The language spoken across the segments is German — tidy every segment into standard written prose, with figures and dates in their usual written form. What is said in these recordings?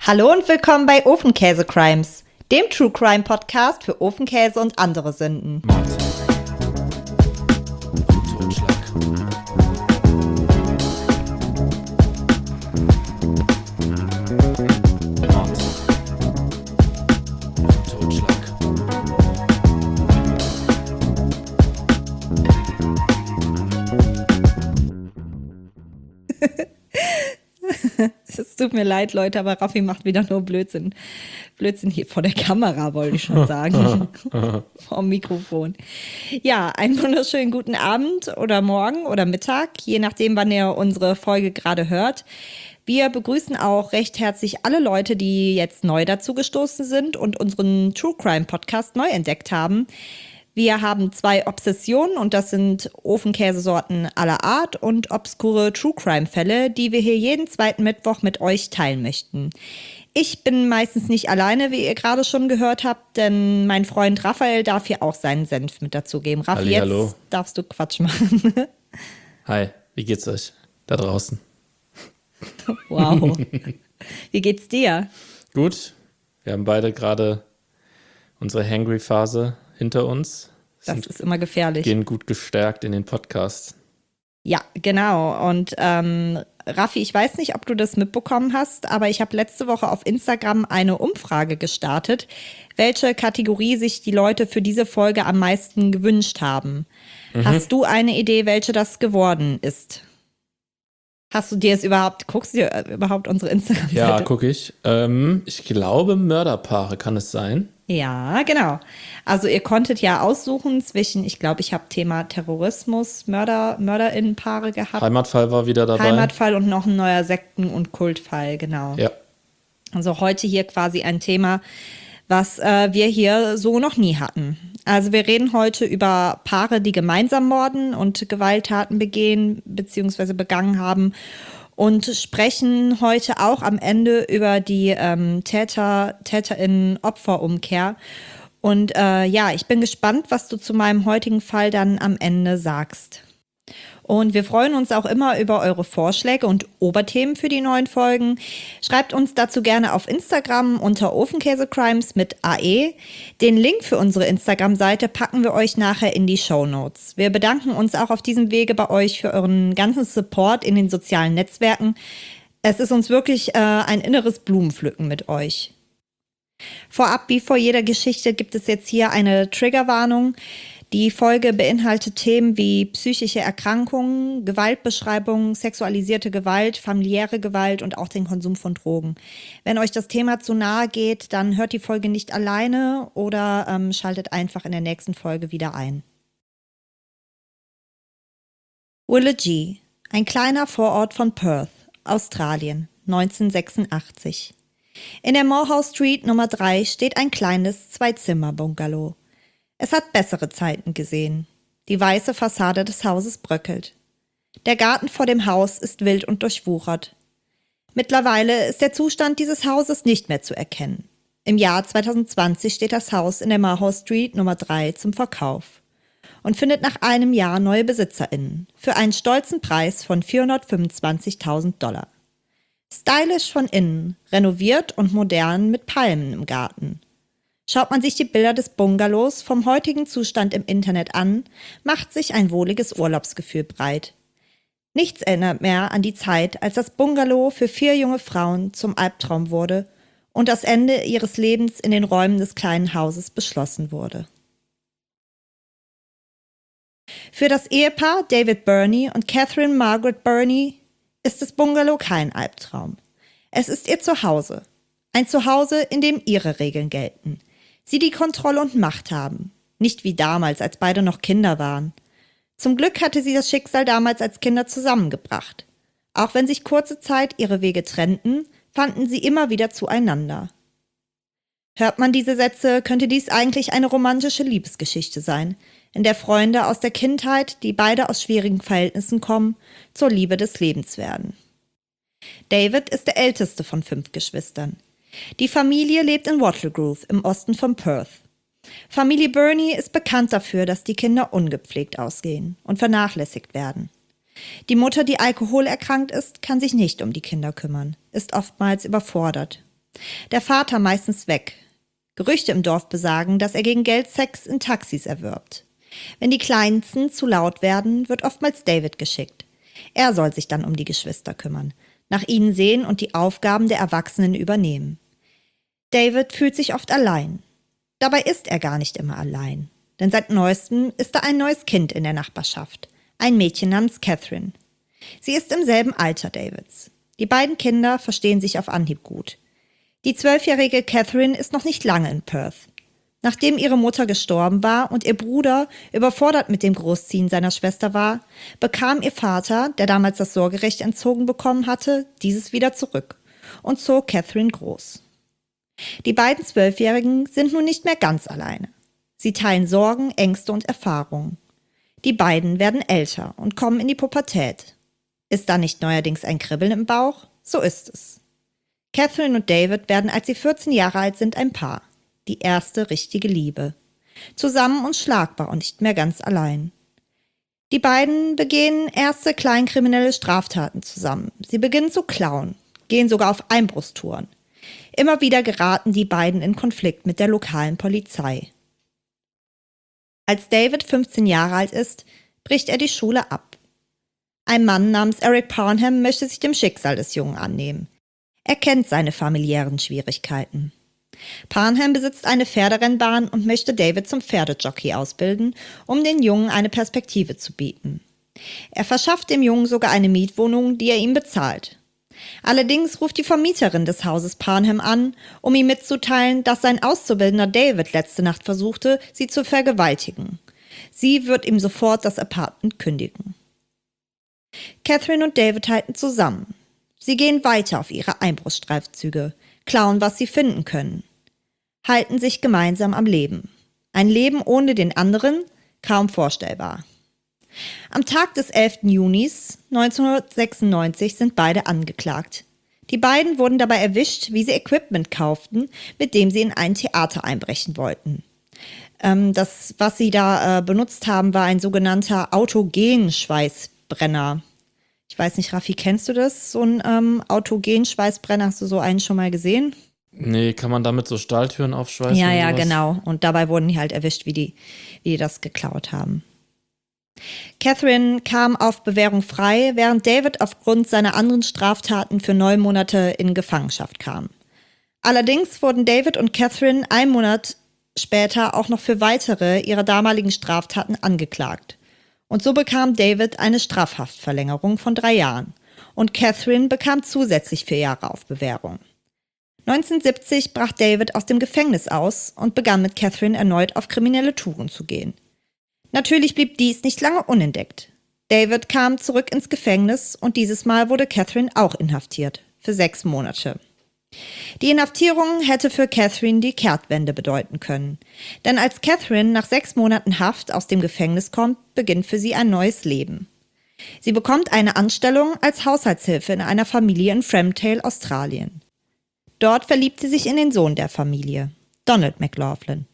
Hallo und willkommen bei Ofenkäse Crimes, dem True Crime Podcast für Ofenkäse und andere Sünden. Mord. Totschlag. Mord. Totschlag. Es tut mir leid, Leute, aber Raffi macht wieder nur Blödsinn. Blödsinn hier vor der Kamera, wollte ich schon sagen. Vor dem Mikrofon. Ja, einen wunderschönen guten Abend oder Morgen oder Mittag, je nachdem, wann ihr unsere Folge gerade hört. Wir begrüßen auch recht herzlich alle Leute, die jetzt neu dazu gestoßen sind und unseren True Crime Podcast neu entdeckt haben. Wir haben 2 Obsessionen und das sind Ofenkäsesorten aller Art und obskure True Crime Fälle, die wir hier jeden zweiten Mittwoch mit euch teilen möchten. Ich bin meistens nicht alleine, wie ihr gerade schon gehört habt, denn mein Freund Raphael darf hier auch seinen Senf mit dazugeben. Raffi, jetzt Hallo. darfst du Quatsch machen. Hi, wie geht's euch da draußen? Wow. Wie geht's dir? Gut, wir haben beide gerade unsere Hangry-Phase hinter uns. Das ist immer gefährlich. Gehen gut gestärkt in den Podcast. Ja, genau. Und Raffi, ich weiß nicht, ob du das mitbekommen hast, aber ich habe letzte Woche auf Instagram eine Umfrage gestartet, welche Kategorie sich die Leute für diese Folge am meisten gewünscht haben. Hast du eine Idee, welche das geworden ist? Guckst du dir überhaupt unsere Instagram-Seite? Ja, gucke ich. Ich glaube, Mörderpaare kann es sein. Ja, genau. Also ihr konntet ja aussuchen zwischen, ich glaube, ich habe Thema Terrorismus, MörderInnenpaare gehabt. Heimatfall war wieder dabei. Heimatfall und noch ein neuer Sekten- und Kultfall, genau. Ja. Also heute hier quasi ein Thema, was wir hier so noch nie hatten. Also wir reden heute über Paare, die gemeinsam morden und Gewalttaten begehen bzw. begangen haben und sprechen heute auch am Ende über die TäterInnen-Opferumkehr. Und ich bin gespannt, was du zu meinem heutigen Fall dann am Ende sagst. Und wir freuen uns auch immer über eure Vorschläge und Oberthemen für die neuen Folgen. Schreibt uns dazu gerne auf Instagram unter Ofenkäse-Crimes mit AE. Den Link für unsere Instagram-Seite packen wir euch nachher in die Shownotes. Wir bedanken uns auch auf diesem Wege bei euch für euren ganzen Support in den sozialen Netzwerken. Es ist uns wirklich ein inneres Blumenpflücken mit euch. Vorab, wie vor jeder Geschichte, gibt es jetzt hier eine Triggerwarnung. Die Folge beinhaltet Themen wie psychische Erkrankungen, Gewaltbeschreibungen, sexualisierte Gewalt, familiäre Gewalt und auch den Konsum von Drogen. Wenn euch das Thema zu nahe geht, dann hört die Folge nicht alleine oder schaltet einfach in der nächsten Folge wieder ein. Willagee, ein kleiner Vorort von Perth, Australien, 1986. In der Morehouse Street Nummer 3 steht ein kleines Zwei-Zimmer-Bungalow. Es hat bessere Zeiten gesehen. Die weiße Fassade des Hauses bröckelt. Der Garten vor dem Haus ist wild und durchwuchert. Mittlerweile ist der Zustand dieses Hauses nicht mehr zu erkennen. Im Jahr 2020 steht das Haus in der Morehouse Street Nummer 3 zum Verkauf und findet nach einem Jahr neue BesitzerInnen für einen stolzen Preis von $425.000. Stylisch von innen, renoviert und modern mit Palmen im Garten. Schaut man sich die Bilder des Bungalows vom heutigen Zustand im Internet an, macht sich ein wohliges Urlaubsgefühl breit. Nichts erinnert mehr an die Zeit, als das Bungalow für 4 junge Frauen zum Albtraum wurde und das Ende ihres Lebens in den Räumen des kleinen Hauses beschlossen wurde. Für das Ehepaar David Burney und Catherine Margaret Burney ist das Bungalow kein Albtraum. Es ist ihr Zuhause. Ein Zuhause, in dem ihre Regeln gelten. Sie die Kontrolle und Macht haben. Nicht wie damals, als beide noch Kinder waren. Zum Glück hatte sie das Schicksal damals als Kinder zusammengebracht. Auch wenn sich kurze Zeit ihre Wege trennten, fanden sie immer wieder zueinander. Hört man diese Sätze, könnte dies eigentlich eine romantische Liebesgeschichte sein, in der Freunde aus der Kindheit, die beide aus schwierigen Verhältnissen kommen, zur Liebe des Lebens werden. David ist der älteste von 5 Geschwistern. Die Familie lebt in Wattle Grove im Osten von Perth. Familie Burney ist bekannt dafür, dass die Kinder ungepflegt ausgehen und vernachlässigt werden. Die Mutter, die alkoholerkrankt ist, kann sich nicht um die Kinder kümmern, ist oftmals überfordert. Der Vater meistens weg. Gerüchte im Dorf besagen, dass er gegen Geld Sex in Taxis erwirbt. Wenn die Kleinsten zu laut werden, wird oftmals David geschickt. Er soll sich dann um die Geschwister kümmern, nach ihnen sehen und die Aufgaben der Erwachsenen übernehmen. David fühlt sich oft allein. Dabei ist er gar nicht immer allein. Denn seit Neuestem ist da ein neues Kind in der Nachbarschaft. Ein Mädchen namens Catherine. Sie ist im selben Alter Davids. Die beiden Kinder verstehen sich auf Anhieb gut. Die 12-jährige Catherine ist noch nicht lange in Perth. Nachdem ihre Mutter gestorben war und ihr Bruder überfordert mit dem Großziehen seiner Schwester war, bekam ihr Vater, der damals das Sorgerecht entzogen bekommen hatte, dieses wieder zurück und zog Catherine groß. Die beiden 12-Jährigen sind nun nicht mehr ganz alleine. Sie teilen Sorgen, Ängste und Erfahrungen. Die beiden werden älter und kommen in die Pubertät. Ist da nicht neuerdings ein Kribbeln im Bauch? So ist es. Catherine und David werden, als sie 14 Jahre alt sind, ein Paar. Die erste richtige Liebe. Zusammen unschlagbar und nicht mehr ganz allein. Die beiden begehen erste kleinkriminelle Straftaten zusammen. Sie beginnen zu klauen, gehen sogar auf Einbruchstouren. Immer wieder geraten die beiden in Konflikt mit der lokalen Polizei. Als David 15 Jahre alt ist, bricht er die Schule ab. Ein Mann namens Eric Parnham möchte sich dem Schicksal des Jungen annehmen. Er kennt seine familiären Schwierigkeiten. Parnham besitzt eine Pferderennbahn und möchte David zum Pferdejockey ausbilden, um den Jungen eine Perspektive zu bieten. Er verschafft dem Jungen sogar eine Mietwohnung, die er ihm bezahlt. Allerdings ruft die Vermieterin des Hauses Parnham an, um ihm mitzuteilen, dass sein Auszubildender David letzte Nacht versuchte, sie zu vergewaltigen. Sie wird ihm sofort das Apartment kündigen. Catherine und David halten zusammen. Sie gehen weiter auf ihre Einbruchsstreifzüge, klauen, was sie finden können, halten sich gemeinsam am Leben. Ein Leben ohne den anderen? Kaum vorstellbar. Am Tag des 11. Junis 1996 sind beide angeklagt. Die beiden wurden dabei erwischt, wie sie Equipment kauften, mit dem sie in ein Theater einbrechen wollten. Das, was sie da benutzt haben, war ein sogenannter Autogenschweißbrenner. Ich weiß nicht, Raffi, kennst du das? So ein Autogenschweißbrenner, hast du so einen schon mal gesehen? Nee, kann man damit so Stahltüren aufschweißen? Ja, sowas? genau. Und dabei wurden die halt erwischt, wie die das geklaut haben. Catherine kam auf Bewährung frei, während David aufgrund seiner anderen Straftaten für 9 Monate in Gefangenschaft kam. Allerdings wurden David und Catherine 1 Monat später auch noch für weitere ihrer damaligen Straftaten angeklagt. Und so bekam David eine Strafhaftverlängerung von 3 Jahren und Catherine bekam zusätzlich 4 Jahre auf Bewährung. 1970 brach David aus dem Gefängnis aus und begann mit Catherine erneut auf kriminelle Touren zu gehen. Natürlich blieb dies nicht lange unentdeckt. David kam zurück ins Gefängnis und dieses Mal wurde Catherine auch inhaftiert, für 6 Monate. Die Inhaftierung hätte für Catherine die Kehrtwende bedeuten können. Denn als Catherine nach 6 Monaten Haft aus dem Gefängnis kommt, beginnt für sie ein neues Leben. Sie bekommt eine Anstellung als Haushaltshilfe in einer Familie in Fremdale, Australien. Dort verliebt sie sich in den Sohn der Familie, Donald McLaughlin.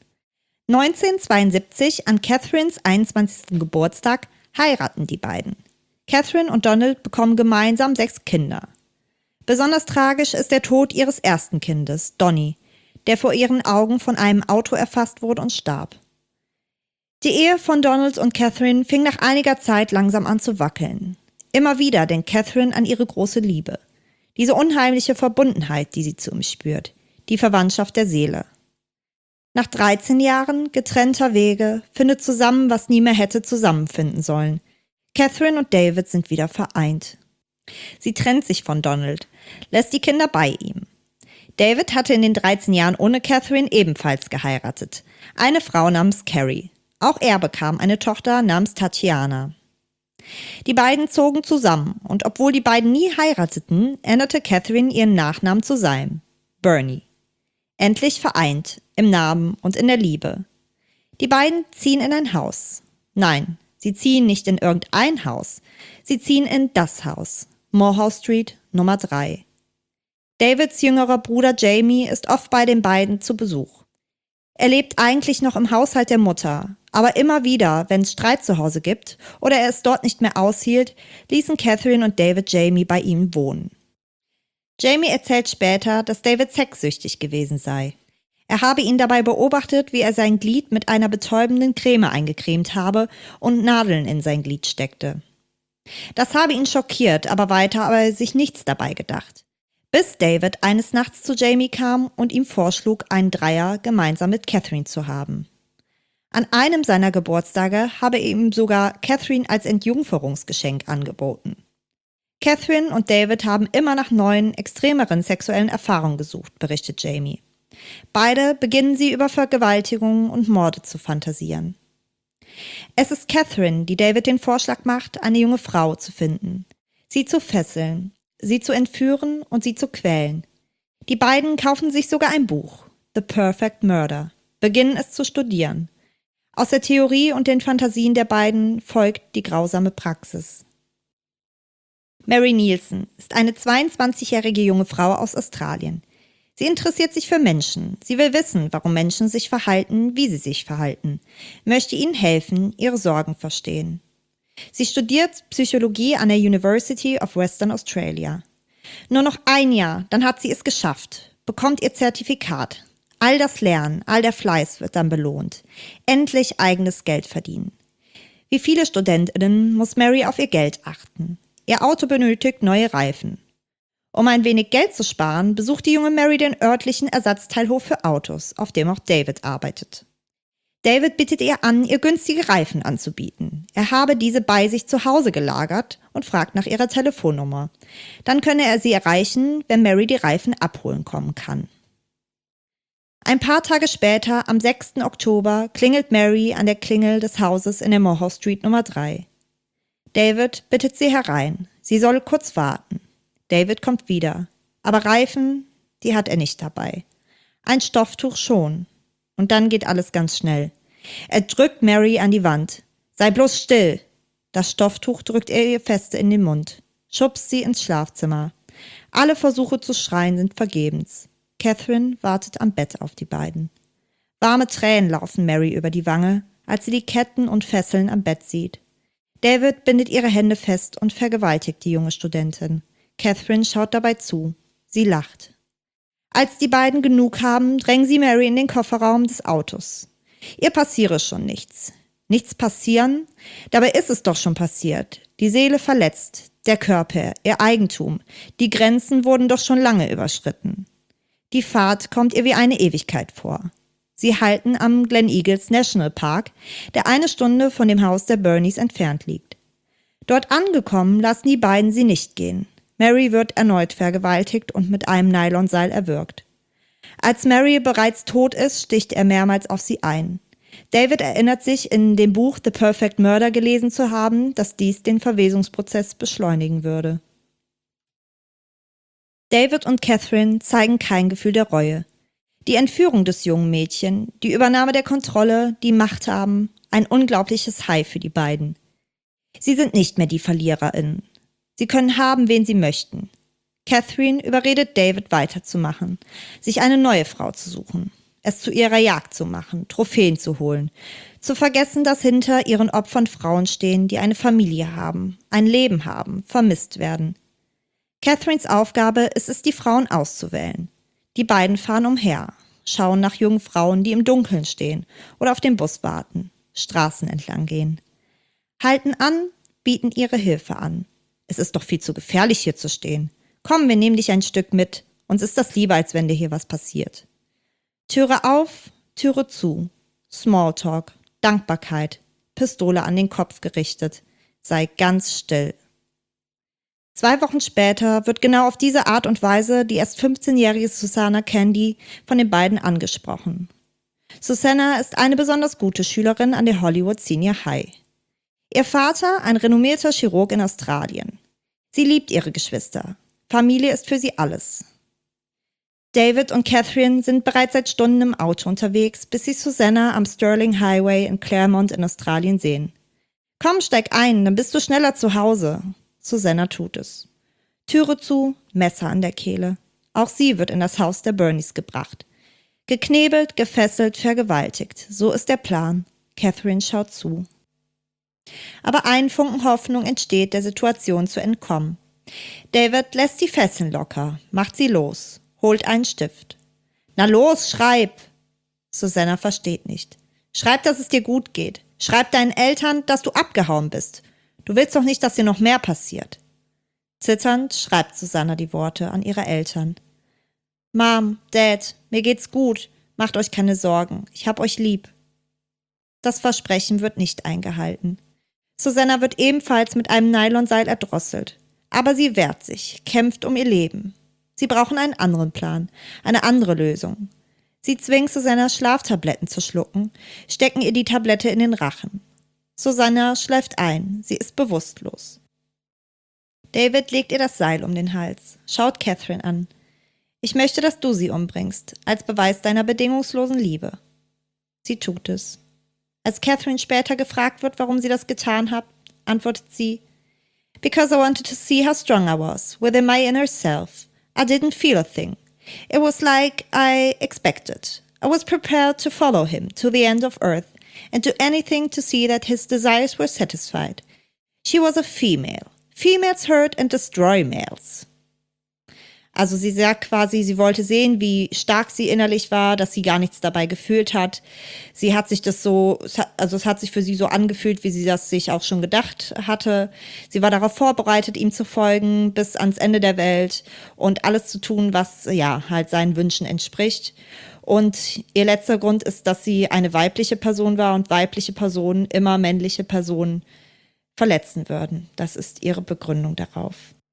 1972, an Catherines 21. Geburtstag, heiraten die beiden. Catherine und Donald bekommen gemeinsam 6 Kinder. Besonders tragisch ist der Tod ihres ersten Kindes, Donnie, der vor ihren Augen von einem Auto erfasst wurde und starb. Die Ehe von Donald und Catherine fing nach einiger Zeit langsam an zu wackeln. Immer wieder denkt Catherine an ihre große Liebe. Diese unheimliche Verbundenheit, die sie zu ihm spürt. Die Verwandtschaft der Seele. Nach 13 Jahren getrennter Wege findet zusammen, was nie mehr hätte zusammenfinden sollen. Catherine und David sind wieder vereint. Sie trennt sich von Donald, lässt die Kinder bei ihm. David hatte in den 13 Jahren ohne Catherine ebenfalls geheiratet. Eine Frau namens Carrie. Auch er bekam eine Tochter namens Tatiana. Die beiden zogen zusammen und obwohl die beiden nie heirateten, änderte Catherine ihren Nachnamen zu seinem, Bernie. Endlich vereint, im Namen und in der Liebe. Die beiden ziehen in ein Haus. Nein, sie ziehen nicht in irgendein Haus. Sie ziehen in das Haus. Morehouse Street, Nummer 3. Davids jüngerer Bruder Jamie ist oft bei den beiden zu Besuch. Er lebt eigentlich noch im Haushalt der Mutter, aber immer wieder, wenn es Streit zu Hause gibt oder er es dort nicht mehr aushielt, ließen Catherine und David Jamie bei ihm wohnen. Jamie erzählt später, dass David sexsüchtig gewesen sei. Er habe ihn dabei beobachtet, wie er sein Glied mit einer betäubenden Creme eingecremt habe und Nadeln in sein Glied steckte. Das habe ihn schockiert, aber weiter habe er sich nichts dabei gedacht. Bis David eines Nachts zu Jamie kam und ihm vorschlug, einen Dreier gemeinsam mit Catherine zu haben. An einem seiner Geburtstage habe er ihm sogar Catherine als Entjungferungsgeschenk angeboten. Catherine und David haben immer nach neuen, extremeren sexuellen Erfahrungen gesucht, berichtet Jamie. Beide beginnen sie über Vergewaltigungen und Morde zu fantasieren. Es ist Catherine, die David den Vorschlag macht, eine junge Frau zu finden, sie zu fesseln, sie zu entführen und sie zu quälen. Die beiden kaufen sich sogar ein Buch, The Perfect Murder, beginnen es zu studieren. Aus der Theorie und den Fantasien der beiden folgt die grausame Praxis. Mary Nielsen ist eine 22-jährige junge Frau aus Australien. Sie interessiert sich für Menschen. Sie will wissen, warum Menschen sich verhalten, wie sie sich verhalten, möchte ihnen helfen, ihre Sorgen verstehen. Sie studiert Psychologie an der University of Western Australia. Nur noch ein Jahr, dann hat sie es geschafft, bekommt ihr Zertifikat. All das Lernen, all der Fleiß wird dann belohnt. Endlich eigenes Geld verdienen. Wie viele StudentInnen muss Mary auf ihr Geld achten. Ihr Auto benötigt neue Reifen. Um ein wenig Geld zu sparen, besucht die junge Mary den örtlichen Ersatzteilhof für Autos, auf dem auch David arbeitet. David bittet ihr an, ihr günstige Reifen anzubieten. Er habe diese bei sich zu Hause gelagert und fragt nach ihrer Telefonnummer. Dann könne er sie erreichen, wenn Mary die Reifen abholen kommen kann. Ein paar Tage später, am 6. Oktober, klingelt Mary an der Klingel des Hauses in der Moorhouse Street Nummer 3. David bittet sie herein. Sie solle kurz warten. David kommt wieder. Aber Reifen, die hat er nicht dabei. Ein Stofftuch schon. Und dann geht alles ganz schnell. Er drückt Mary an die Wand. Sei bloß still. Das Stofftuch drückt er ihr fest in den Mund. Schubst sie ins Schlafzimmer. Alle Versuche zu schreien sind vergebens. Catherine wartet am Bett auf die beiden. Warme Tränen laufen Mary über die Wange, als sie die Ketten und Fesseln am Bett sieht. David bindet ihre Hände fest und vergewaltigt die junge Studentin. Catherine schaut dabei zu. Sie lacht. Als die beiden genug haben, drängen sie Mary in den Kofferraum des Autos. Ihr passiere schon nichts. Nichts passieren? Dabei ist es doch schon passiert. Die Seele verletzt, der Körper, ihr Eigentum. Die Grenzen wurden doch schon lange überschritten. Die Fahrt kommt ihr wie eine Ewigkeit vor. Sie halten am Glen Eagles National Park, der 1 Stunde von dem Haus der Bernies entfernt liegt. Dort angekommen, lassen die beiden sie nicht gehen. Mary wird erneut vergewaltigt und mit einem Nylonseil erwürgt. Als Mary bereits tot ist, sticht er mehrmals auf sie ein. David erinnert sich, in dem Buch The Perfect Murder gelesen zu haben, dass dies den Verwesungsprozess beschleunigen würde. David und Catherine zeigen kein Gefühl der Reue. Die Entführung des jungen Mädchen, die Übernahme der Kontrolle, die Macht haben, ein unglaubliches High für die beiden. Sie sind nicht mehr die VerliererInnen. Sie können haben, wen sie möchten. Catherine überredet David weiterzumachen, sich eine neue Frau zu suchen, es zu ihrer Jagd zu machen, Trophäen zu holen, zu vergessen, dass hinter ihren Opfern Frauen stehen, die eine Familie haben, ein Leben haben, vermisst werden. Catherines Aufgabe ist es, die Frauen auszuwählen. Die beiden fahren umher, schauen nach jungen Frauen, die im Dunkeln stehen oder auf den Bus warten, Straßen entlang gehen. Halten an, bieten ihre Hilfe an. Es ist doch viel zu gefährlich, hier zu stehen. Komm, wir nehmen dich ein Stück mit. Uns ist das lieber, als wenn dir hier was passiert. Türe auf, Türe zu. Smalltalk, Dankbarkeit, Pistole an den Kopf gerichtet. Sei ganz still. 2 Wochen später wird genau auf diese Art und Weise die erst 15-jährige Susanna Candy von den beiden angesprochen. Susanna ist eine besonders gute Schülerin an der Hollywood Senior High. Ihr Vater, ein renommierter Chirurg in Australien. Sie liebt ihre Geschwister. Familie ist für sie alles. David und Catherine sind bereits seit Stunden im Auto unterwegs, bis sie Susanna am Stirling Highway in Claremont in Australien sehen. Komm, steig ein, dann bist du schneller zu Hause. Susanna tut es. Türe zu, Messer an der Kehle. Auch sie wird in das Haus der Bernies gebracht. Geknebelt, gefesselt, vergewaltigt. So ist der Plan. Catherine schaut zu. Aber ein Funken Hoffnung entsteht, der Situation zu entkommen. David lässt die Fesseln locker, macht sie los, holt einen Stift. »Na los, schreib!« Susanna versteht nicht. »Schreib, dass es dir gut geht. Schreib deinen Eltern, dass du abgehauen bist. Du willst doch nicht, dass dir noch mehr passiert.« Zitternd schreibt Susanna die Worte an ihre Eltern. »Mom, Dad, mir geht's gut. Macht euch keine Sorgen. Ich hab euch lieb.« Das Versprechen wird nicht eingehalten. Susanna wird ebenfalls mit einem Nylonseil erdrosselt. Aber sie wehrt sich, kämpft um ihr Leben. Sie brauchen einen anderen Plan, eine andere Lösung. Sie zwingen Susanna, Schlaftabletten zu schlucken, stecken ihr die Tablette in den Rachen. Susanna schläft ein, sie ist bewusstlos. David legt ihr das Seil um den Hals, schaut Catherine an. »Ich möchte, dass du sie umbringst, als Beweis deiner bedingungslosen Liebe.« Sie tut es. Als Catherine später gefragt wird, warum sie das getan hat, antwortet sie, »Because I wanted to see how strong I was, within my inner self. I didn't feel a thing. It was like I expected. I was prepared to follow him to the end of earth and do anything to see that his desires were satisfied. She was a female. Females hurt and destroy males.« Also sie sagt quasi, sie wollte sehen, wie stark sie innerlich war, dass sie gar nichts dabei gefühlt hat. Sie hat sich das so, also es hat sich für sie so angefühlt, wie sie das sich auch schon gedacht hatte. Sie war darauf vorbereitet, ihm zu folgen bis ans Ende der Welt und alles zu tun, was ja halt seinen Wünschen entspricht. Und ihr letzter Grund ist, dass sie eine weibliche Person war und weibliche Personen immer männliche Personen verletzen würden. Das ist ihre Begründung darauf.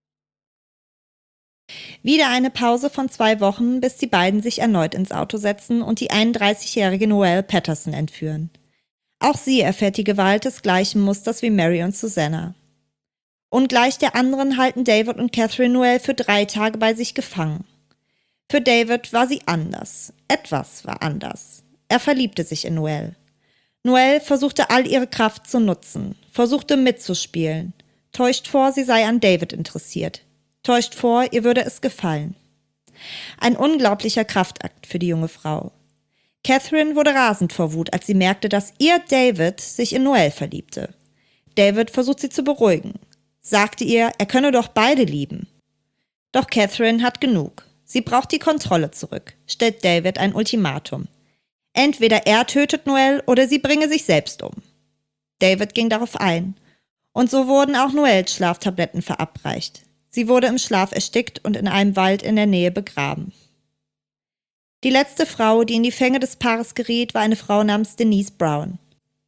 Wieder eine Pause von 2 Wochen, bis die beiden sich erneut ins Auto setzen und die 31-jährige Noelle Patterson entführen. Auch sie erfährt die Gewalt des gleichen Musters wie Mary und Susanna. Ungleich der anderen halten David und Catherine Noelle für 3 Tage bei sich gefangen. Für David war sie anders. Etwas war anders. Er verliebte sich in Noelle. Noelle versuchte all ihre Kraft zu nutzen, versuchte mitzuspielen, täuscht vor, sie sei an David interessiert. Täuscht vor, ihr würde es gefallen. Ein unglaublicher Kraftakt für die junge Frau. Catherine wurde rasend vor Wut, als sie merkte, dass ihr David sich in Noelle verliebte. David versucht sie zu beruhigen, sagte ihr, er könne doch beide lieben. Doch Catherine hat genug. Sie braucht die Kontrolle zurück, stellt David ein Ultimatum. Entweder er tötet Noelle oder sie bringe sich selbst um. David ging darauf ein. Und so wurden auch Noelles Schlaftabletten verabreicht. Sie wurde im Schlaf erstickt und in einem Wald in der Nähe begraben. Die letzte Frau, die in die Fänge des Paares geriet, war eine Frau namens Denise Brown.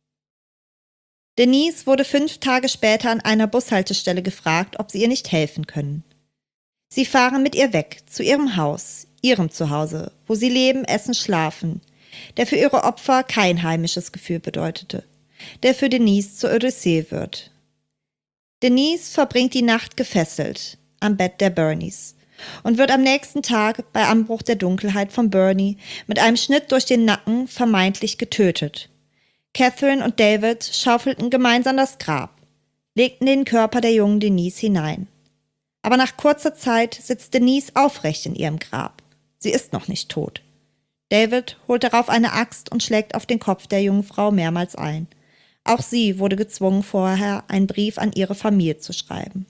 Denise wurde 5 Tage später an einer Bushaltestelle gefragt, ob sie ihr nicht helfen können. Sie fahren mit ihr weg, zu ihrem Haus, ihrem Zuhause, wo sie leben, essen, schlafen, der für ihre Opfer kein heimisches Gefühl bedeutete, der für Denise zur Odyssee wird. Denise verbringt die Nacht gefesselt am Bett der Bernies und wird am nächsten Tag bei Anbruch der Dunkelheit von Bernie mit einem Schnitt durch den Nacken vermeintlich getötet. Catherine und David schaufelten gemeinsam das Grab, legten den Körper der jungen Denise hinein. Aber nach kurzer Zeit sitzt Denise aufrecht in ihrem Grab. Sie ist noch nicht tot. David holt darauf eine Axt und schlägt auf den Kopf der jungen Frau mehrmals ein. Auch sie wurde gezwungen, vorher einen Brief an ihre Familie zu schreiben.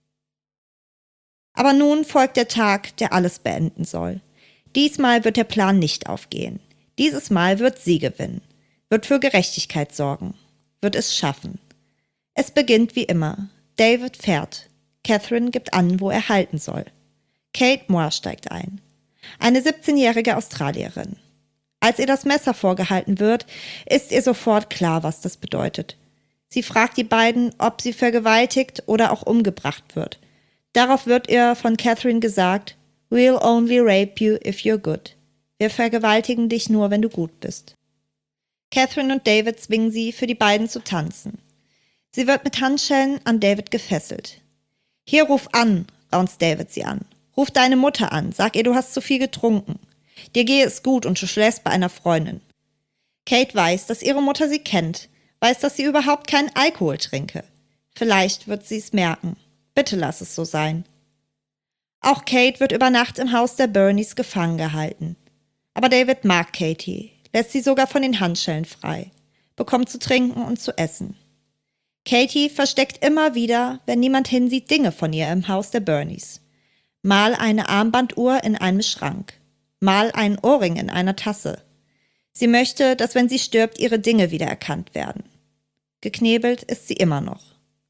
Aber nun folgt der Tag, der alles beenden soll. Diesmal wird der Plan nicht aufgehen. Dieses Mal wird sie gewinnen, wird für Gerechtigkeit sorgen, wird es schaffen. Es beginnt wie immer. David fährt. Catherine gibt an, wo er halten soll. Kate Moore steigt ein. Eine 17-jährige Australierin. Als ihr das Messer vorgehalten wird, ist ihr sofort klar, was das bedeutet. Sie fragt die beiden, ob sie vergewaltigt oder auch umgebracht wird. Darauf wird ihr von Catherine gesagt, "We'll only rape you if you're good." Wir vergewaltigen dich nur, wenn du gut bist. Catherine und David zwingen sie, für die beiden zu tanzen. Sie wird mit Handschellen an David gefesselt. »Hier, ruf an«, raunzt David sie an. »Ruf deine Mutter an, sag ihr, du hast zu viel getrunken. Dir gehe es gut und du schläfst bei einer Freundin.« Kate weiß, dass ihre Mutter sie kennt, weiß, dass sie überhaupt keinen Alkohol trinke. Vielleicht wird sie es merken. Bitte lass es so sein. Auch Kate wird über Nacht im Haus der Bernies gefangen gehalten. Aber David mag Katie, lässt sie sogar von den Handschellen frei, bekommt zu trinken und zu essen. Katie versteckt immer wieder, wenn niemand hinsieht, Dinge von ihr im Haus der Burneys. Mal eine Armbanduhr in einem Schrank, mal einen Ohrring in einer Tasse. Sie möchte, dass wenn sie stirbt, ihre Dinge wiedererkannt werden. Geknebelt ist sie immer noch.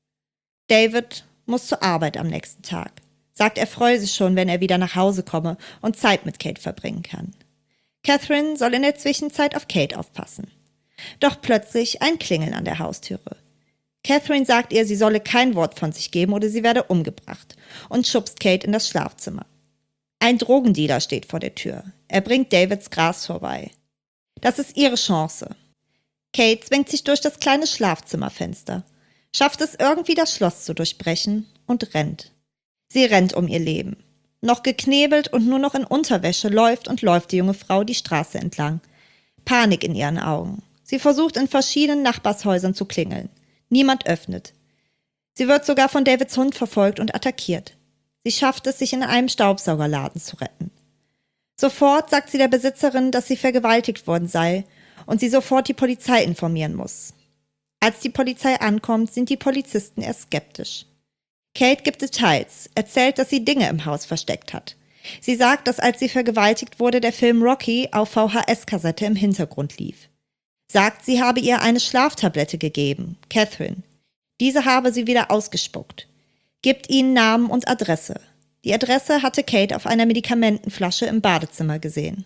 David muss zur Arbeit am nächsten Tag. Sagt, er freue sich schon, wenn er wieder nach Hause komme und Zeit mit Kate verbringen kann. Catherine soll in der Zwischenzeit auf Kate aufpassen. Doch plötzlich ein Klingeln an der Haustüre. Catherine sagt ihr, sie solle kein Wort von sich geben oder sie werde umgebracht und schubst Kate in das Schlafzimmer. Ein Drogendealer steht vor der Tür. Er bringt Davids Gras vorbei. Das ist ihre Chance. Kate zwängt sich durch das kleine Schlafzimmerfenster, schafft es irgendwie, das Schloss zu durchbrechen und rennt. Sie rennt um ihr Leben. Noch geknebelt und nur noch in Unterwäsche läuft die junge Frau die Straße entlang. Panik in ihren Augen. Sie versucht in verschiedenen Nachbarshäusern zu klingeln. Niemand öffnet. Sie wird sogar von Davids Hund verfolgt und attackiert. Sie schafft es, sich in einem Staubsaugerladen zu retten. Sofort sagt sie der Besitzerin, dass sie vergewaltigt worden sei und sie sofort die Polizei informieren muss. Als die Polizei ankommt, sind die Polizisten erst skeptisch. Kate gibt Details, erzählt, dass sie Dinge im Haus versteckt hat. Sie sagt, dass als sie vergewaltigt wurde, der Film Rocky auf VHS-Kassette im Hintergrund lief. Sagt, sie habe ihr eine Schlaftablette gegeben, Catherine. Diese habe sie wieder ausgespuckt. Gibt ihnen Namen und Adresse. Die Adresse hatte Kate auf einer Medikamentenflasche im Badezimmer gesehen.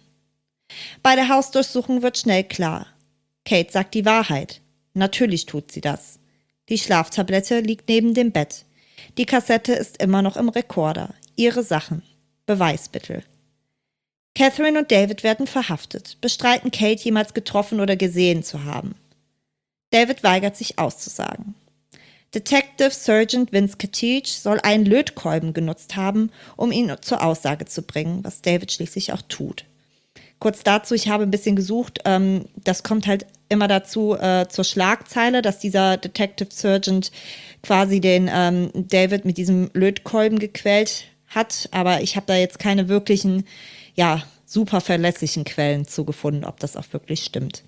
Bei der Hausdurchsuchung wird schnell klar. Kate sagt die Wahrheit. Natürlich tut sie das. Die Schlaftablette liegt neben dem Bett. Die Kassette ist immer noch im Rekorder. Ihre Sachen. Beweismittel. Catherine und David werden verhaftet, bestreiten, Kate jemals getroffen oder gesehen zu haben. David weigert sich auszusagen. Detective Sergeant Vince Katich soll einen Lötkolben genutzt haben, um ihn zur Aussage zu bringen, was David schließlich auch tut. Kurz dazu, ich habe ein bisschen gesucht, das kommt halt immer dazu zur Schlagzeile, dass dieser Detective Sergeant quasi den David mit diesem Lötkolben gequält hat, aber ich habe da jetzt keine wirklichen, super verlässlichen Quellen zugefunden, ob das auch wirklich stimmt.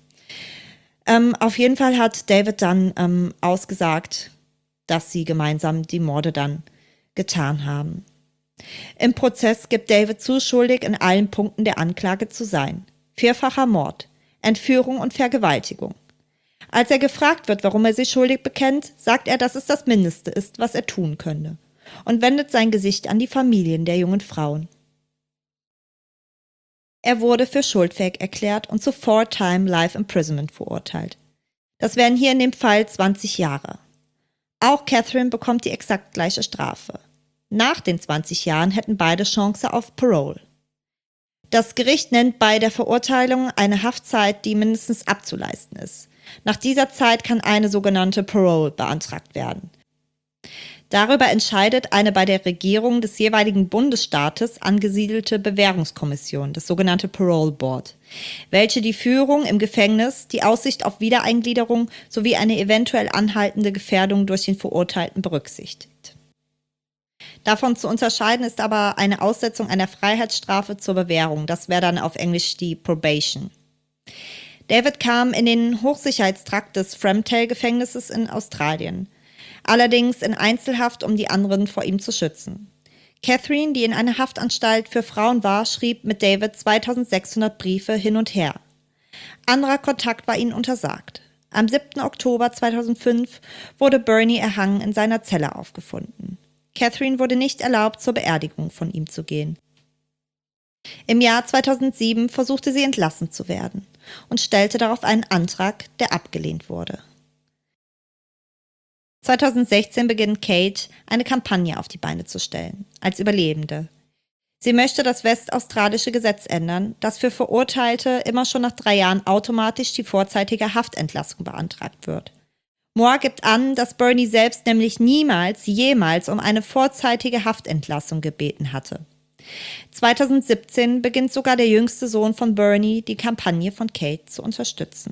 Auf jeden Fall hat David dann ausgesagt, dass sie gemeinsam die Morde dann getan haben. Im Prozess gibt David zu, schuldig in allen Punkten der Anklage zu sein. 4-facher Mord, Entführung und Vergewaltigung. Als er gefragt wird, warum er sich schuldig bekennt, sagt er, dass es das Mindeste ist, was er tun könne, und wendet sein Gesicht an die Familien der jungen Frauen. Er wurde für schuldfähig erklärt und zu 4-time Life Imprisonment verurteilt. Das wären hier in dem Fall 20 Jahre. Auch Catherine bekommt die exakt gleiche Strafe. Nach den 20 Jahren hätten beide Chance auf Parole. Das Gericht nennt bei der Verurteilung eine Haftzeit, die mindestens abzuleisten ist. Nach dieser Zeit kann eine sogenannte Parole beantragt werden. Darüber entscheidet eine bei der Regierung des jeweiligen Bundesstaates angesiedelte Bewährungskommission, das sogenannte Parole Board, welche die Führung im Gefängnis, die Aussicht auf Wiedereingliederung sowie eine eventuell anhaltende Gefährdung durch den Verurteilten berücksichtigt. Davon zu unterscheiden ist aber eine Aussetzung einer Freiheitsstrafe zur Bewährung. Das wäre dann auf Englisch die Probation. David kam in den Hochsicherheitstrakt des Fremdtail-Gefängnisses in Australien. Allerdings in Einzelhaft, um die anderen vor ihm zu schützen. Catherine, die in einer Haftanstalt für Frauen war, schrieb mit David 2600 Briefe hin und her. Anderer Kontakt war ihnen untersagt. Am 7. Oktober 2005 wurde Bernie erhangen in seiner Zelle aufgefunden. Catherine wurde nicht erlaubt, zur Beerdigung von ihm zu gehen. Im Jahr 2007 versuchte sie entlassen zu werden und stellte darauf einen Antrag, der abgelehnt wurde. 2016 beginnt Kate, eine Kampagne auf die Beine zu stellen, als Überlebende. Sie möchte das westaustralische Gesetz ändern, das für Verurteilte immer schon nach 3 Jahren automatisch die vorzeitige Haftentlassung beantragt wird. Moore gibt an, dass Bernie selbst nämlich jemals um eine vorzeitige Haftentlassung gebeten hatte. 2017 beginnt sogar der jüngste Sohn von Bernie, die Kampagne von Kate zu unterstützen.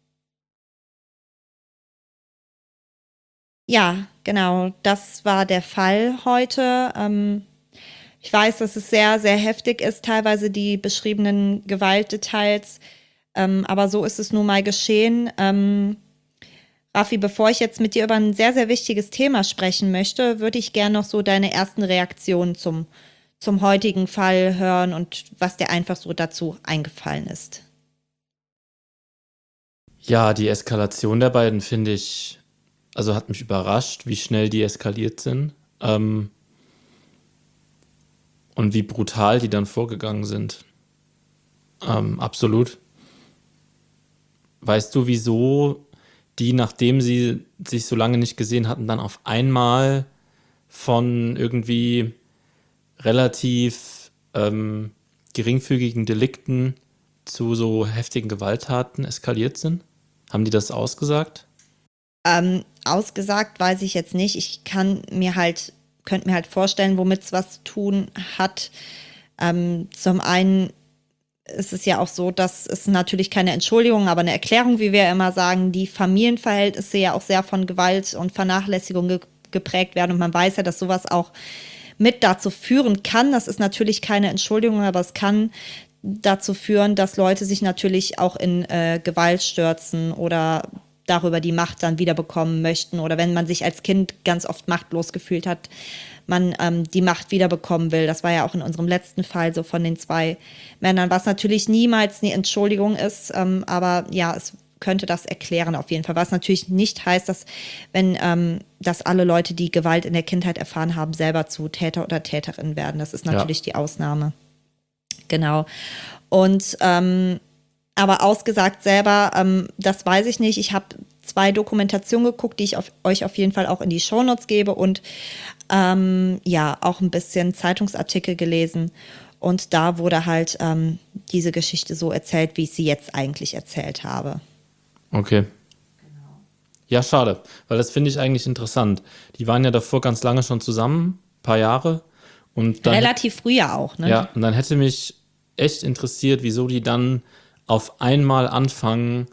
Ja, genau, das war der Fall heute. Ich weiß, dass es sehr, sehr heftig ist, teilweise die beschriebenen Gewaltdetails, aber so ist es nun mal geschehen. Raffi, bevor ich jetzt mit dir über ein sehr, sehr wichtiges Thema sprechen möchte, würde ich gerne noch so deine ersten Reaktionen zum heutigen Fall hören und was dir einfach so dazu eingefallen ist. Ja, die Eskalation der beiden finde ich, also hat mich überrascht, wie schnell die eskaliert sind und wie brutal die dann vorgegangen sind. Absolut. Weißt du, wieso die, nachdem sie sich so lange nicht gesehen hatten, dann auf einmal von irgendwie relativ geringfügigen Delikten zu so heftigen Gewalttaten eskaliert sind? Haben die das ausgesagt? Ausgesagt weiß ich jetzt nicht. Ich könnte mir halt vorstellen, womit es was zu tun hat. Zum einen ist es ja auch so, dass es natürlich keine Entschuldigung, aber eine Erklärung, wie wir ja immer sagen, die Familienverhältnisse ja auch sehr von Gewalt und Vernachlässigung geprägt werden. Und man weiß ja, dass sowas auch mit dazu führen kann. Das ist natürlich keine Entschuldigung, aber es kann dazu führen, dass Leute sich natürlich auch in Gewalt stürzen oder darüber die Macht dann wiederbekommen möchten. Oder wenn man sich als Kind ganz oft machtlos gefühlt hat, man die Macht wiederbekommen will. Das war ja auch in unserem letzten Fall so von den 2 Männern, was natürlich niemals eine Entschuldigung ist. Aber ja, es könnte das erklären auf jeden Fall. Was natürlich nicht heißt, dass dass alle Leute, die Gewalt in der Kindheit erfahren haben, selber zu Täter oder Täterin werden. Das ist natürlich die Ausnahme. Genau. Und aber ausgesagt selber, das weiß ich nicht. Ich habe 2 Dokumentationen geguckt, die ich euch auf jeden Fall auch in die Shownotes gebe und ja, auch ein bisschen Zeitungsartikel gelesen. Und da wurde halt diese Geschichte so erzählt, wie ich sie jetzt eigentlich erzählt habe. Okay. Ja, schade, weil das finde ich eigentlich interessant. Die waren ja davor ganz lange schon zusammen, ein paar Jahre. Und dann, relativ früh ja auch, ne? ja, und dann hätte mich echt interessiert, wieso die dann auf einmal anfangen,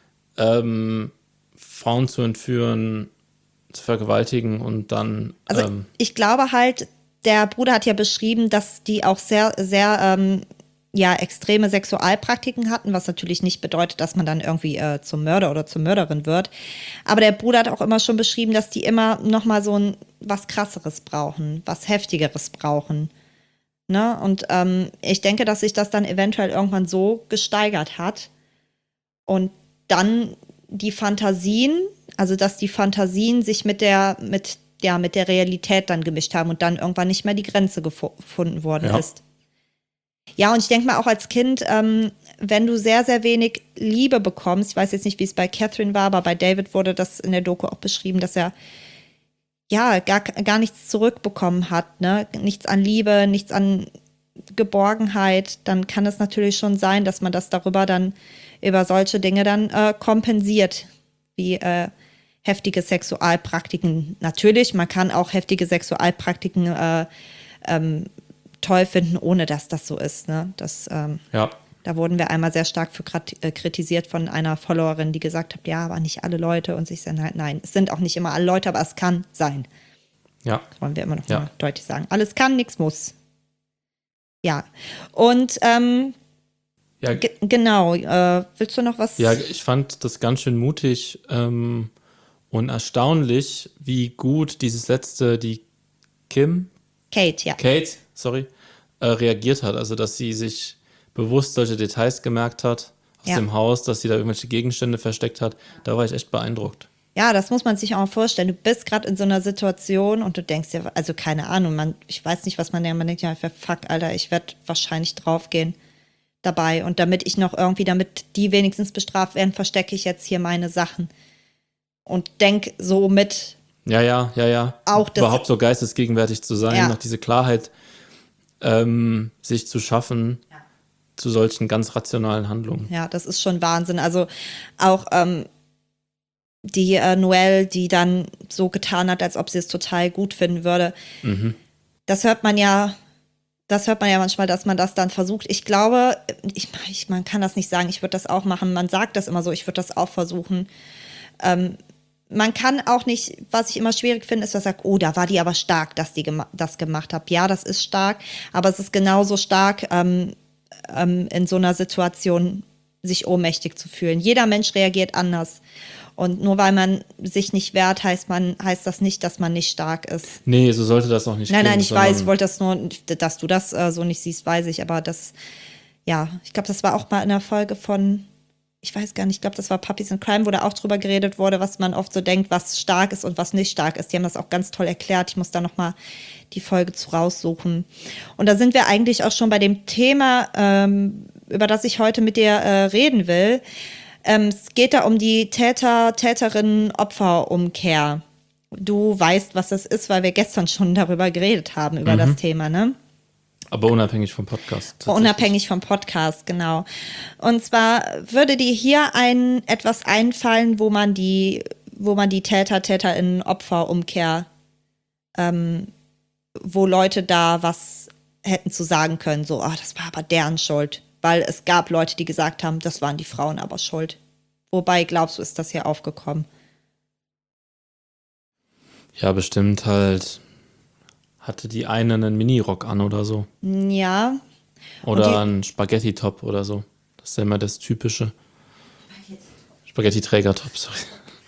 Frauen zu entführen, zu vergewaltigen und dann. Also ich glaube halt, der Bruder hat ja beschrieben, dass die auch sehr, sehr ja, extreme Sexualpraktiken hatten, was natürlich nicht bedeutet, dass man dann irgendwie zum Mörder oder zur Mörderin wird. Aber der Bruder hat auch immer schon beschrieben, dass die immer noch mal so was Krasseres brauchen, was Heftigeres brauchen. Ne? Und ich denke, dass sich das dann eventuell irgendwann so gesteigert hat. Und dann die Fantasien, also dass die Fantasien sich mit der Realität dann gemischt haben und dann irgendwann nicht mehr die Grenze gefunden worden ist. Ja, und ich denke mal auch als Kind, wenn du sehr, sehr wenig Liebe bekommst, ich weiß jetzt nicht, wie es bei Catherine war, aber bei David wurde das in der Doku auch beschrieben, dass er ja gar nichts zurückbekommen hat, ne? Nichts an Liebe, nichts an Geborgenheit, dann kann es natürlich schon sein, dass man das darüber dann über solche Dinge dann kompensiert, wie heftige Sexualpraktiken. Natürlich, man kann auch heftige Sexualpraktiken toll finden, ohne dass das so ist. Ne? Da wurden wir einmal sehr stark für kritisiert von einer Followerin, die gesagt hat, ja, aber nicht alle Leute und sich dann halt, nein, es sind auch nicht immer alle Leute, aber es kann sein. Ja. Das wollen wir immer noch mal deutlich sagen. Alles kann, nichts muss. Ja. Und genau, willst du noch was? Ja, ich fand das ganz schön mutig und erstaunlich, wie gut die Kate, sorry, reagiert hat. Also, dass sie sich bewusst solche Details gemerkt hat aus dem Haus, dass sie da irgendwelche Gegenstände versteckt hat. Da war ich echt beeindruckt. Ja, das muss man sich auch mal vorstellen. Du bist gerade in so einer Situation und du denkst dir, also keine Ahnung, ich weiß nicht, was man denkt, ja, fuck, Alter, ich werde wahrscheinlich draufgehen dabei. Und damit die wenigstens bestraft werden, verstecke ich jetzt hier meine Sachen. Und denk so mit. Ja. Auch das, überhaupt so geistesgegenwärtig zu sein, noch diese Klarheit sich zu schaffen zu solchen ganz rationalen Handlungen. Ja, das ist schon Wahnsinn. Also auch die Noelle, die dann so getan hat, als ob sie es total gut finden würde. Mhm. Das hört man ja manchmal, dass man das dann versucht. Ich glaube, man kann das nicht sagen, ich würde das auch machen. Man sagt das immer so, ich würde das auch versuchen. Man kann auch nicht, was ich immer schwierig finde, ist, dass man sagt, oh, da war die aber stark, dass die das gemacht hat. Ja, das ist stark, aber es ist genauso stark, in so einer Situation sich ohnmächtig zu fühlen. Jeder Mensch reagiert anders. Und nur weil man sich nicht wehrt, heißt das nicht, dass man nicht stark ist. Nee, so sollte das auch nicht Nein, klingen, ich weiß, ich wollte das nur, dass du das so nicht siehst, weiß ich, aber das, ja, ich glaube, das war auch mal in der Folge von, ich weiß gar nicht, ich glaube, das war Puppies in Crime, wo da auch drüber geredet wurde, was man oft so denkt, was stark ist und was nicht stark ist. Die haben das auch ganz toll erklärt. Ich muss da noch mal die Folge zu raussuchen. Und da sind wir eigentlich auch schon bei dem Thema, über das ich heute mit dir reden will. Es geht da um die Täterinnen-Opfer-Umkehr. Du weißt, was das ist, weil wir gestern schon darüber geredet haben, über das Thema, ne? Aber unabhängig vom Podcast. Unabhängig vom Podcast, genau. Und zwar würde dir hier etwas einfallen, wo man die Täterinnen Opferumkehr, wo Leute da was hätten zu sagen können, so, das war aber deren Schuld. Weil es gab Leute, die gesagt haben, das waren die Frauen aber schuld. Wobei, glaubst du, ist das hier aufgekommen? Ja, bestimmt halt hatte die eine einen Minirock an oder so. Ja. Oder einen Spaghetti-Top oder so. Das ist ja immer das Typische. Spaghetti-Träger-Top, sorry.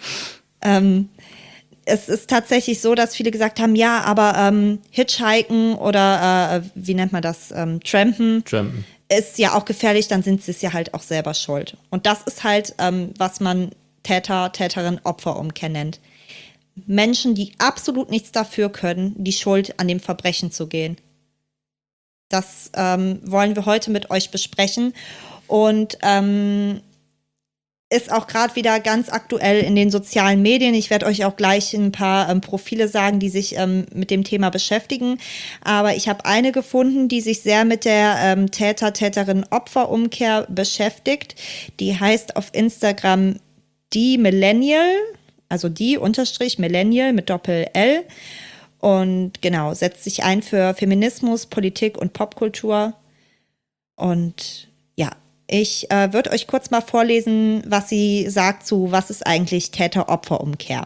Es ist tatsächlich so, dass viele gesagt haben, ja, aber Hitchhiken oder wie nennt man das, Trampen ist ja auch gefährlich, dann sind sie es ja halt auch selber schuld. Und das ist halt, was man Täterin, Opferumkehr nennt. Menschen, die absolut nichts dafür können, die Schuld an dem Verbrechen zu gehen. Das wollen wir heute mit euch besprechen und ist auch gerade wieder ganz aktuell in den sozialen Medien. Ich werde euch auch gleich ein paar Profile sagen, die sich mit dem Thema beschäftigen. Aber ich habe eine gefunden, die sich sehr mit der Täterin-Opfer-Umkehr beschäftigt. Die heißt auf Instagram die Millennial, also die _ Millennial mit Doppel-L. Und genau, setzt sich ein für Feminismus, Politik und Popkultur. Und ja, ich würde euch kurz mal vorlesen, was sie sagt zu, was ist eigentlich Täter-Opfer-Umkehr.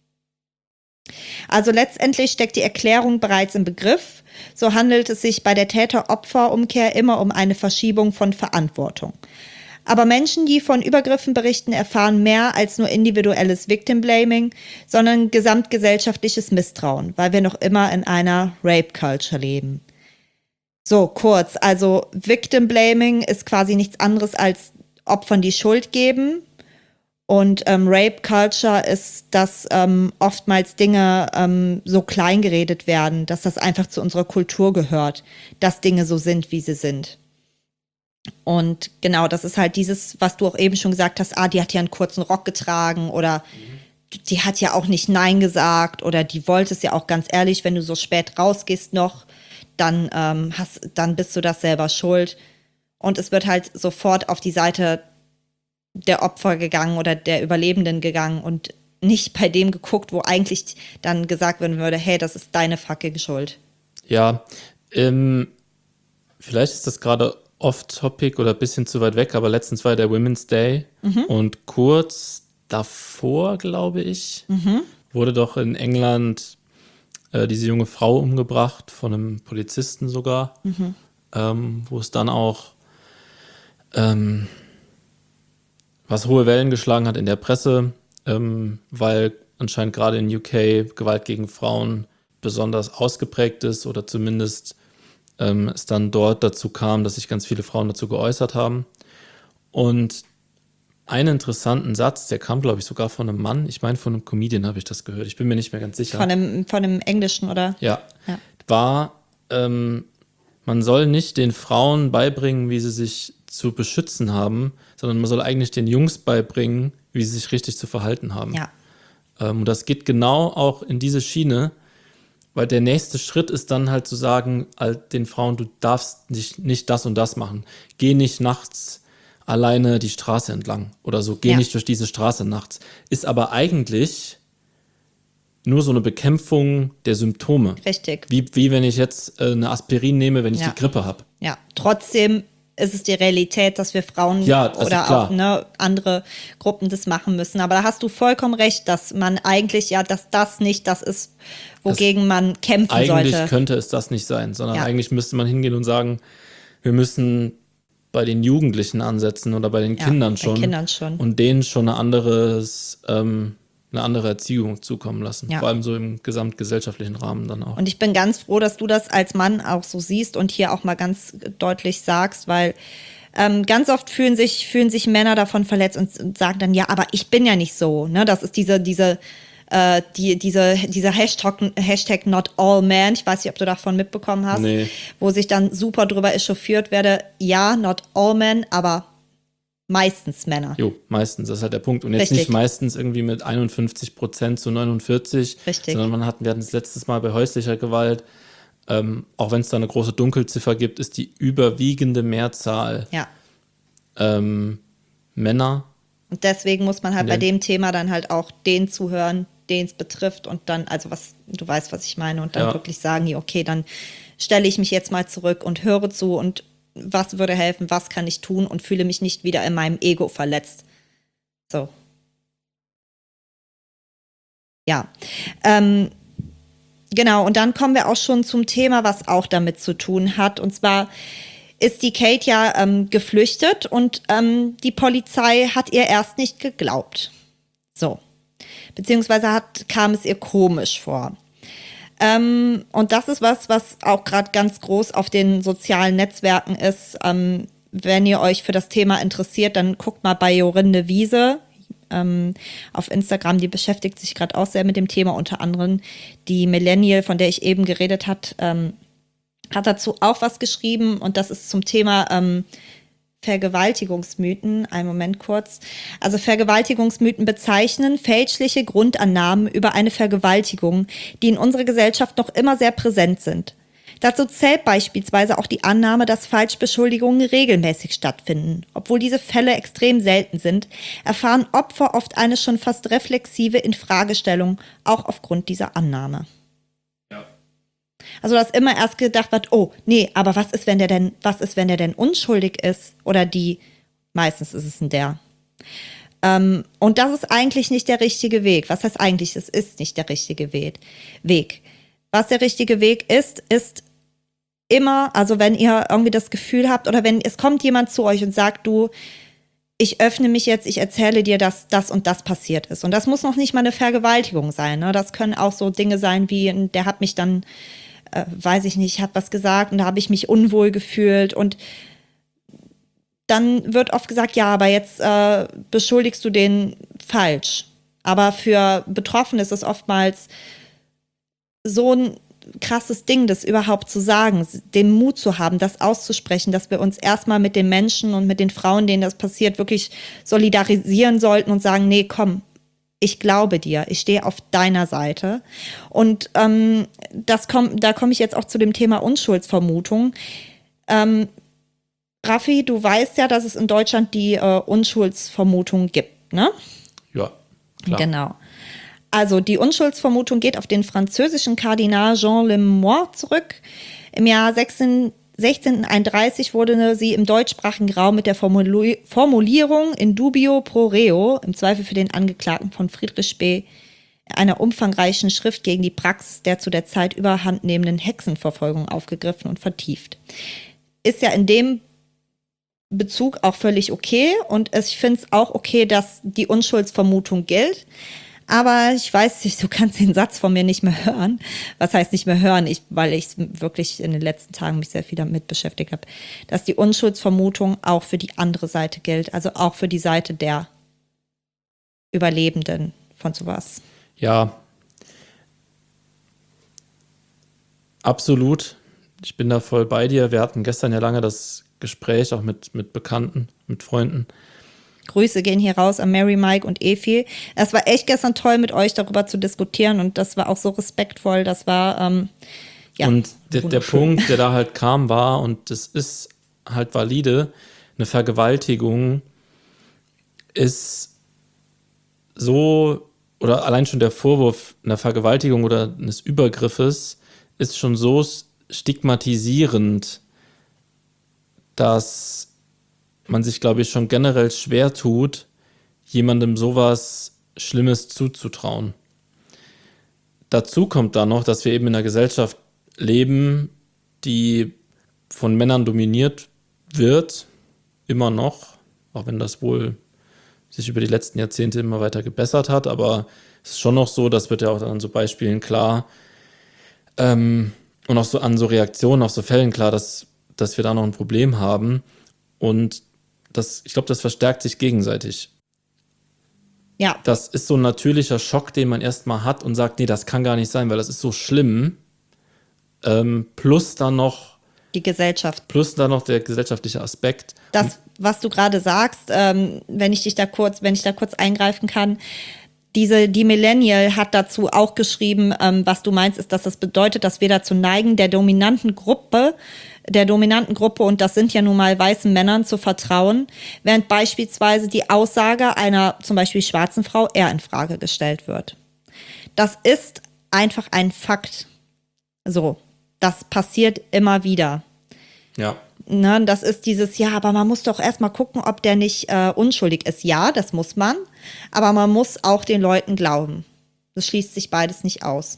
Also letztendlich steckt die Erklärung bereits im Begriff. So handelt es sich bei der Täter-Opfer-Umkehr immer um eine Verschiebung von Verantwortung. Aber Menschen, die von Übergriffen berichten, erfahren mehr als nur individuelles Victim-Blaming, sondern gesamtgesellschaftliches Misstrauen, weil wir noch immer in einer Rape-Culture leben. So, kurz, also Victim-Blaming ist quasi nichts anderes als Opfern die Schuld geben. Und Rape-Culture ist, dass oftmals Dinge so klein geredet werden, dass das einfach zu unserer Kultur gehört, dass Dinge so sind, wie sie sind. Und genau, das ist halt dieses, was du auch eben schon gesagt hast, die hat ja einen kurzen Rock getragen oder die hat ja auch nicht Nein gesagt oder die wollte es ja auch ganz ehrlich, wenn du so spät rausgehst noch, dann bist du das selber schuld. Und es wird halt sofort auf die Seite der Opfer gegangen oder der Überlebenden gegangen und nicht bei dem geguckt, wo eigentlich dann gesagt werden würde, hey, das ist deine fucking Schuld. Ja, vielleicht ist das gerade off-topic oder ein bisschen zu weit weg, aber letztens war der Women's Day und kurz davor, glaube ich, wurde doch in England diese junge Frau umgebracht, von einem Polizisten sogar, wo es dann auch was hohe Wellen geschlagen hat in der Presse, weil anscheinend gerade in UK Gewalt gegen Frauen besonders ausgeprägt ist oder zumindest es dann dort dazu kam, dass sich ganz viele Frauen dazu geäußert haben. Und einen interessanten Satz, der kam, glaube ich, sogar von einem Mann, ich meine von einem Comedian habe ich das gehört, ich bin mir nicht mehr ganz sicher. Von einem Englischen, oder? Ja. War, man soll nicht den Frauen beibringen, wie sie sich zu beschützen haben, sondern man soll eigentlich den Jungs beibringen, wie sie sich richtig zu verhalten haben. Ja. Und das geht genau auch in diese Schiene, weil der nächste Schritt ist dann halt zu sagen, den Frauen, du darfst nicht das und das machen. Geh nicht nachts alleine die Straße entlang oder so. Geh nicht durch diese Straße nachts. Ist aber eigentlich nur so eine Bekämpfung der Symptome. Richtig. Wie wenn ich jetzt eine Aspirin nehme, wenn ich die Grippe habe. Ja, trotzdem ist es die Realität, dass wir Frauen oder auch andere Gruppen das machen müssen. Aber da hast du vollkommen recht, dass man eigentlich dass das nicht das ist, wogegen man kämpfen sollte. Eigentlich könnte es das nicht sein, sondern eigentlich müsste man hingehen und sagen, wir müssen bei den Jugendlichen ansetzen oder bei den Kindern schon. Bei Kindern schon. Und denen schon eine andere Erziehung zukommen lassen. Ja. Vor allem so im gesamtgesellschaftlichen Rahmen dann auch. Und ich bin ganz froh, dass du das als Mann auch so siehst und hier auch mal ganz deutlich sagst, weil ganz oft fühlen sich Männer davon verletzt und sagen dann, ja, aber ich bin ja nicht so. Ne? Das ist dieser Hashtag Not All Men, ich weiß nicht, ob du davon mitbekommen hast, Nee. wo sich dann super drüber echauffiert werde, ja, not all men, aber meistens Männer. Jo, meistens, das ist halt der Punkt. Und jetzt Richtig. nicht meistens irgendwie mit 51% zu 49, Richtig. sondern wir hatten es letztes Mal bei häuslicher Gewalt, auch wenn es da eine große Dunkelziffer gibt, ist die überwiegende Mehrzahl Ja. Männer. Und deswegen muss man halt Ja. bei dem Thema dann halt auch den zuhören, den es betrifft und dann, also du weißt, was ich meine, und dann Ja. wirklich sagen, ja, okay, dann stelle ich mich jetzt mal zurück und höre zu und was würde helfen, was kann ich tun und fühle mich nicht wieder in meinem Ego verletzt. So. Ja. Genau, und dann kommen wir auch schon zum Thema, was auch damit zu tun hat. Und zwar ist die Kate ja geflüchtet und die Polizei hat ihr erst nicht geglaubt. So. Beziehungsweise kam es ihr komisch vor. Und das ist was auch gerade ganz groß auf den sozialen Netzwerken ist. Wenn ihr euch für das Thema interessiert, dann guckt mal bei Jorinde Wiese auf Instagram. Die beschäftigt sich gerade auch sehr mit dem Thema. Unter anderem die Millennial, von der ich eben geredet hat dazu auch was geschrieben. Und das ist zum Thema Vergewaltigungsmythen. Einen Moment kurz. Also Vergewaltigungsmythen bezeichnen fälschliche Grundannahmen über eine Vergewaltigung, die in unserer Gesellschaft noch immer sehr präsent sind. Dazu zählt beispielsweise auch die Annahme, dass Falschbeschuldigungen regelmäßig stattfinden. Obwohl diese Fälle extrem selten sind, erfahren Opfer oft eine schon fast reflexive Infragestellung, auch aufgrund dieser Annahme. Ja. Also, dass immer erst gedacht wird, oh, nee, aber was ist, wenn der denn unschuldig ist? Oder die, meistens ist es der. Und das ist eigentlich nicht der richtige Weg. Was heißt eigentlich, es ist nicht der richtige Weg. Was der richtige Weg ist immer, also wenn ihr irgendwie das Gefühl habt oder wenn es kommt jemand zu euch und sagt, du, ich öffne mich jetzt, ich erzähle dir, dass das und das passiert ist. Und das muss noch nicht mal eine Vergewaltigung sein. Ne? Das können auch so Dinge sein wie, der hat mich dann, weiß ich nicht, hat was gesagt und da habe ich mich unwohl gefühlt. Und dann wird oft gesagt, ja, aber jetzt beschuldigst du den falsch. Aber für Betroffene ist es oftmals so ein krasses Ding, das überhaupt zu sagen, den Mut zu haben, das auszusprechen, dass wir uns erstmal mit den Menschen und mit den Frauen, denen das passiert, wirklich solidarisieren sollten und sagen, nee, komm, ich glaube dir, ich stehe auf deiner Seite. Und da komme ich jetzt auch zu dem Thema Unschuldsvermutung. Raffi, du weißt ja, dass es in Deutschland die Unschuldsvermutung gibt, ne? Ja, klar. Genau. Also die Unschuldsvermutung geht auf den französischen Kardinal Jean Lemoyne zurück. Im Jahr 1631 wurde sie im deutschsprachigen Raum mit der Formulierung in dubio pro reo, im Zweifel für den Angeklagten von Friedrich Spee, einer umfangreichen Schrift gegen die Praxis der zu der Zeit überhandnehmenden Hexenverfolgung aufgegriffen und vertieft. Ist ja in dem Bezug auch völlig okay und ich finde es auch okay, dass die Unschuldsvermutung gilt. Aber ich weiß nicht, du kannst den Satz von mir nicht mehr hören. Was heißt nicht mehr hören? Weil ich wirklich in den letzten Tagen mich sehr viel damit beschäftigt habe, dass die Unschuldsvermutung auch für die andere Seite gilt, also auch für die Seite der Überlebenden von sowas. Ja, absolut. Ich bin da voll bei dir. Wir hatten gestern ja lange das Gespräch auch mit Bekannten, mit Freunden. Grüße gehen hier raus an Mary, Mike und Efi. Es war echt gestern toll, mit euch darüber zu diskutieren und das war auch so respektvoll. Das war, ja. Und der Punkt, der da halt kam, war, und das ist halt valide, eine Vergewaltigung ist so, oder allein schon der Vorwurf einer Vergewaltigung oder eines Übergriffes ist schon so stigmatisierend, dass man sich, glaube ich, schon generell schwer tut, jemandem sowas Schlimmes zuzutrauen. Dazu kommt dann noch, dass wir eben in einer Gesellschaft leben, die von Männern dominiert wird immer noch, auch wenn das wohl sich über die letzten Jahrzehnte immer weiter gebessert hat, aber es ist schon noch so, das wird ja auch dann an so Beispielen klar, und auch so an so Reaktionen auf so Fällen klar, dass wir da noch ein Problem haben. Und ich glaube, das verstärkt sich gegenseitig. Ja. Das ist so ein natürlicher Schock, den man erstmal hat und sagt, nee, das kann gar nicht sein, weil das ist so schlimm. Plus dann noch Die Gesellschaft. der gesellschaftliche Aspekt. Das, was du gerade sagst, wenn ich da kurz eingreifen kann, die Millennial hat dazu auch geschrieben, was du meinst, ist, dass das bedeutet, dass wir dazu neigen, der dominanten Gruppe, und das sind ja nun mal weißen Männern, zu vertrauen, während beispielsweise die Aussage einer zum Beispiel schwarzen Frau eher in Frage gestellt wird. Das ist einfach ein Fakt. So, das passiert immer wieder. Ja. Ne, das ist dieses, ja, aber man muss doch erstmal gucken, ob der nicht unschuldig ist. Ja, das muss man, aber man muss auch den Leuten glauben. Das schließt sich beides nicht aus.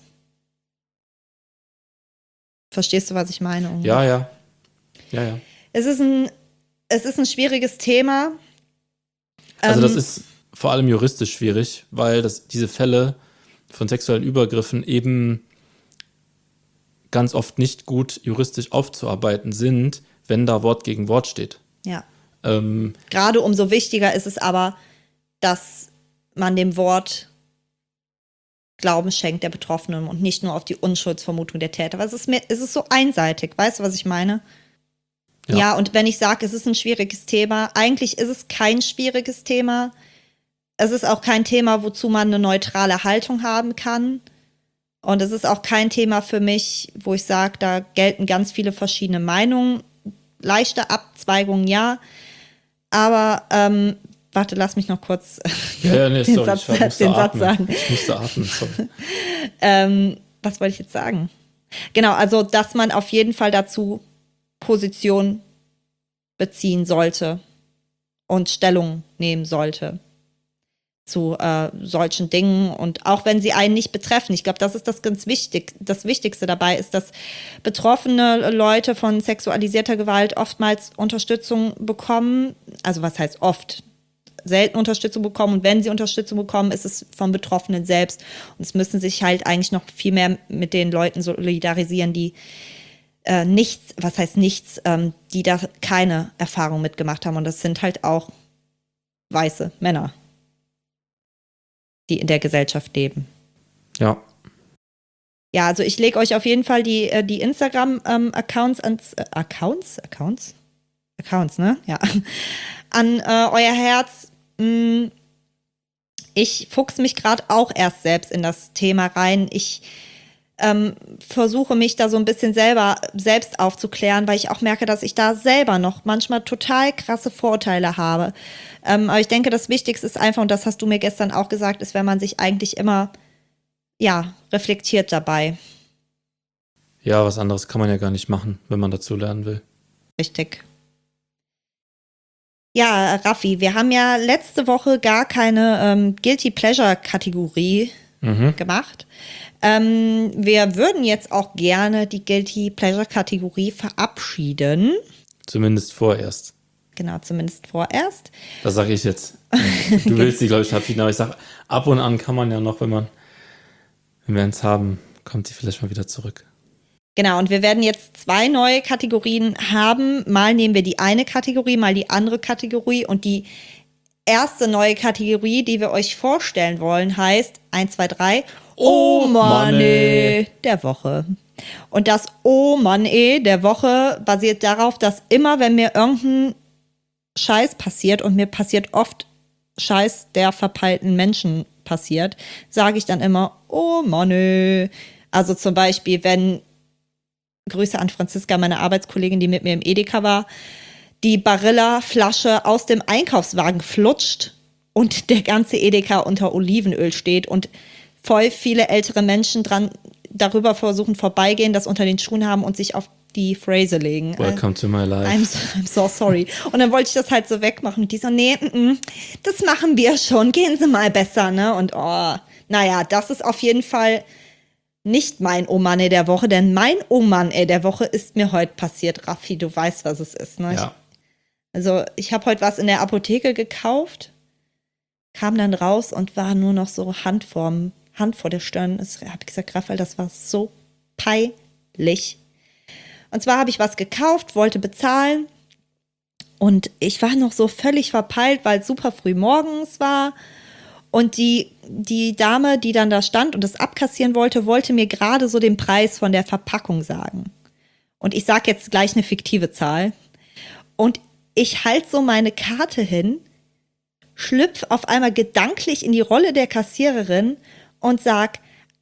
Verstehst du, was ich meine? Ja. Es ist ein schwieriges Thema. Also das ist vor allem juristisch schwierig, weil diese Fälle von sexuellen Übergriffen eben ganz oft nicht gut juristisch aufzuarbeiten sind, wenn da Wort gegen Wort steht. Ja. Gerade umso wichtiger ist es aber, dass man dem Wort Glauben schenkt der Betroffenen und nicht nur auf die Unschuldsvermutung der Täter. Weil es ist so einseitig. Weißt du, was ich meine? Ja, und wenn ich sage, es ist ein schwieriges Thema, eigentlich ist es kein schwieriges Thema. Es ist auch kein Thema, wozu man eine neutrale Haltung haben kann. Und es ist auch kein Thema für mich, wo ich sage, da gelten ganz viele verschiedene Meinungen. Leichte Abzweigungen, ja. Aber, warte, lass mich noch kurz den Satz sagen. Ich musste atmen, sorry. Was wollte ich jetzt sagen? Genau, also, dass man auf jeden Fall dazu Position beziehen sollte und Stellung nehmen sollte zu solchen Dingen, und auch wenn sie einen nicht betreffen. Ich glaube, das ist das Wichtigste dabei ist, dass betroffene Leute von sexualisierter Gewalt oftmals Unterstützung bekommen. Also was heißt oft? Selten Unterstützung bekommen, und wenn sie Unterstützung bekommen, ist es vom Betroffenen selbst. Und es müssen sich halt eigentlich noch viel mehr mit den Leuten solidarisieren, die die da keine Erfahrung mitgemacht haben. Und das sind halt auch weiße Männer, die in der Gesellschaft leben. Ja. Ja, also ich lege euch auf jeden Fall die Instagram-Accounts Accounts, ne? Ja. An euer Herz. Ich fuchse mich gerade auch erst selbst in das Thema rein. Ich versuche mich da so ein bisschen selbst aufzuklären, weil ich auch merke, dass ich da selber noch manchmal total krasse Vorurteile habe. Aber ich denke, das Wichtigste ist einfach, und das hast du mir gestern auch gesagt, ist, wenn man sich eigentlich immer, reflektiert dabei. Ja, was anderes kann man ja gar nicht machen, wenn man dazu lernen will. Richtig. Ja, Raffi, wir haben ja letzte Woche gar keine Guilty Pleasure-Kategorie gemacht. Wir würden jetzt auch gerne die Guilty Pleasure-Kategorie verabschieden. Zumindest vorerst. Genau, zumindest vorerst. Das sage ich jetzt. Du willst die, glaube ich, verabschieden, aber ich sage, ab und an kann man ja noch, wenn wir eins haben, kommt die vielleicht mal wieder zurück. Genau, und wir werden jetzt 2 neue Kategorien haben. Mal nehmen wir die eine Kategorie, mal die andere Kategorie. Und die erste neue Kategorie, die wir euch vorstellen wollen, heißt 1, 2, 3. Oh Mann, der Woche. Und das Oh Mann, der Woche basiert darauf, dass immer, wenn mir irgendein Scheiß passiert, und mir passiert oft Scheiß, der verpeilten Menschen passiert, sage ich dann immer Oh Mann. Also zum Beispiel, wenn Grüße an Franziska, meine Arbeitskollegin, die mit mir im Edeka war, die Barilla-Flasche aus dem Einkaufswagen flutscht und der ganze Edeka unter Olivenöl steht und voll viele ältere Menschen darüber versuchen vorbeigehen, das unter den Schuhen haben und sich auf die Fräse legen. Welcome to my life. I'm so sorry. Und dann wollte ich das halt so wegmachen. Und die so, nee, das machen wir schon. Gehen Sie mal besser, ne? Und das ist auf jeden Fall nicht mein Oh Mann, der Woche, denn mein Oh Mann, der Woche ist mir heute passiert. Raffi, du weißt, was es ist, ne? Ja. Also ich habe heute was in der Apotheke gekauft, kam dann raus und war nur noch so Hand vor der Stirn. Ich habe gesagt, Raphael, das war so peinlich. Und zwar habe ich was gekauft, wollte bezahlen und ich war noch so völlig verpeilt, weil es super früh morgens war. Und die Dame, die dann da stand und das abkassieren wollte mir gerade so den Preis von der Verpackung sagen. Und ich sage jetzt gleich eine fiktive Zahl. Und ich halte so meine Karte hin, schlüpf auf einmal gedanklich in die Rolle der Kassiererin und sag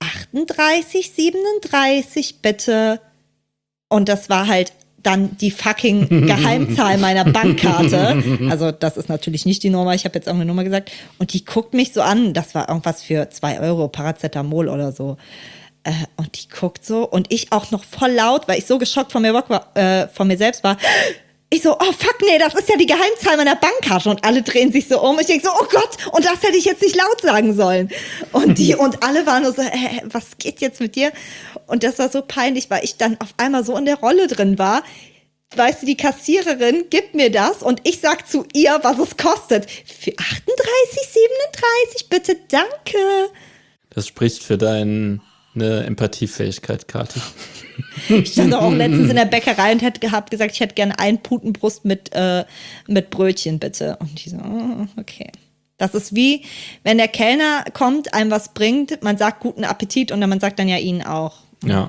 38,37 bitte. Und das war halt dann die fucking Geheimzahl meiner Bankkarte. Also das ist natürlich nicht die Nummer, ich habe jetzt irgendeine Nummer gesagt. Und die guckt mich so an, das war irgendwas für 2 Euro, Paracetamol oder so. Und die guckt so und ich auch noch voll laut, weil ich so geschockt von mir selbst war. Ich so, oh fuck, nee, das ist ja die Geheimzahl meiner Bankkarte. Und alle drehen sich so um. Ich denke so, oh Gott, und das hätte ich jetzt nicht laut sagen sollen. Und alle waren nur so, was geht jetzt mit dir? Und das war so peinlich, weil ich dann auf einmal so in der Rolle drin war. Weißt du, die Kassiererin gibt mir das und ich sag zu ihr, was es kostet. Für 38,37, bitte, danke. Das spricht für deine Empathiefähigkeit, Kathi. Ich stand auch letztens in der Bäckerei und hätte gesagt, ich hätte gerne einen Putenbrust mit Brötchen, bitte. Und die so, oh, okay. Das ist wie, wenn der Kellner kommt, einem was bringt, man sagt guten Appetit und dann man sagt dann ja ihnen auch. Ja.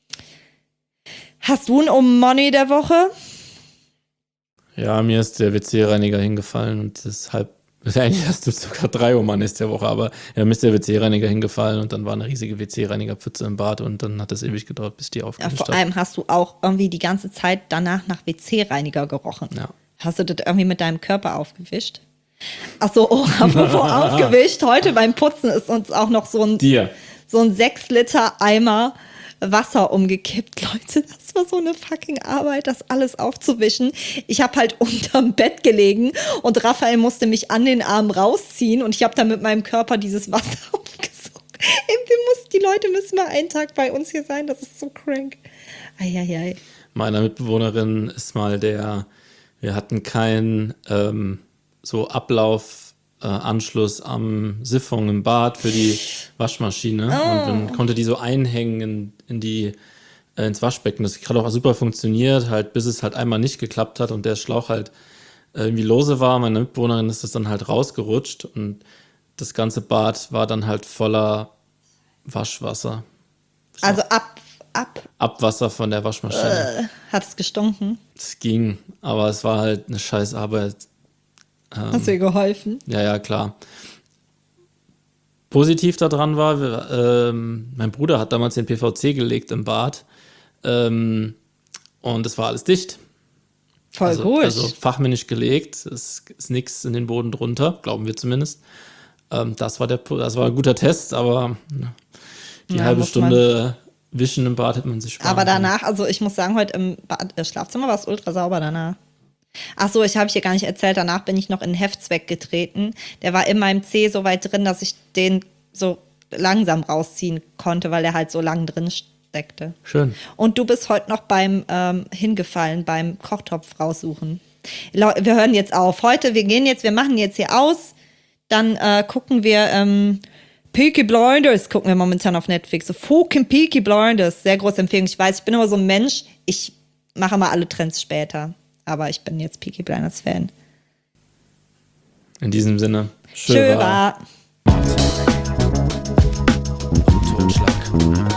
Hast du ein Money der Woche? Ja, mir ist der WC-Reiniger hingefallen und deshalb, eigentlich hast du sogar 3 Money der Woche, aber ja, mir ist der WC-Reiniger hingefallen und dann war eine riesige WC-Reinigerpfütze im Bad und dann hat es ewig gedauert, bis die aufgewischt hat. Ja, vor allem hast du auch irgendwie die ganze Zeit danach nach WC-Reiniger gerochen. Ja. Hast du das irgendwie mit deinem Körper aufgewischt? Ach so, oh, apropos aufgewischt. Heute beim Putzen ist uns auch noch so ein 6 Liter Eimer Wasser umgekippt. Leute, das war so eine fucking Arbeit, das alles aufzuwischen. Ich habe halt unterm Bett gelegen und Raphael musste mich an den Arm rausziehen und ich habe dann mit meinem Körper dieses Wasser aufgesogen. Die Leute müssen mal einen Tag bei uns hier sein, das ist so crank. Eieiei. Meiner Mitbewohnerin ist mal wir hatten keinen so Anschluss am Siphon im Bad für die Waschmaschine und dann konnte die so einhängen ins Waschbecken. Das hat auch super funktioniert, halt bis es halt einmal nicht geklappt hat und der Schlauch halt irgendwie lose war. Meine Mitbewohnerin ist das dann halt rausgerutscht und das ganze Bad war dann halt voller Waschwasser. Also Abwasser von der Waschmaschine. Hat es gestunken? Es ging, aber es war halt eine scheiß Arbeit. Hast du ihr geholfen? Ja, klar. Positiv daran war, mein Bruder hat damals den PVC gelegt im Bad und es war alles dicht. Voll gut. Also fachmännisch gelegt, es ist nichts in den Boden drunter, glauben wir zumindest. Das war ein guter Test, aber die halbe Stunde Wischen im Bad hätte man sich sparen Aber danach, können. also ich muss sagen, heute im Schlafzimmer war es ultra sauber danach. Ach so, ich habe hier gar nicht erzählt, danach bin ich noch in den Heftzweck getreten. Der war in meinem Zeh so weit drin, dass ich den so langsam rausziehen konnte, weil der halt so lang drin steckte. Schön. Und du bist heute noch beim hingefallen, beim Kochtopf raussuchen. Wir hören jetzt auf. Wir machen jetzt hier aus, dann gucken wir Peaky Blinders, gucken wir momentan auf Netflix. So fucking Peaky Blinders, sehr große Empfehlung. Ich weiß, ich bin immer so ein Mensch, ich mache mal alle Trends später. Aber ich bin jetzt Peaky Blinders Fan. In diesem Sinne. Schön war. Totschlag.